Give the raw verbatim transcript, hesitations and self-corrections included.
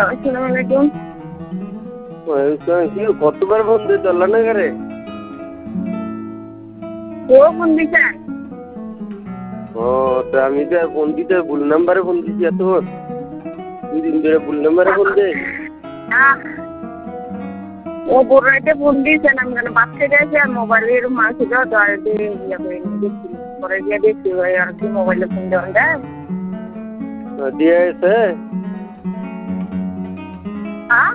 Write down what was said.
আসসালামু আলাইকুম। কি কতবার ফোন দিয়ে চলল না ঘরে? ও ফোন দিছে? ও তো আমি তো ফোন দিতে ভুল নাম্বারে ফোন দিছি এত দুই দিন ধরে ভুল নাম্বারে ফোন দে। ও বড় রাইতে ফোন দিয়েছেন আমি কেন বাচ্চা গেছে আর মোবাইলের মাল ছিল তো আর দিয়ে ইয়ে করে দেখছি পরে গিয়ে দেখছি ভাই আর কি মোবাইলে ফোন দেওয়া যায় দিয়ে এসে হ্যাঁ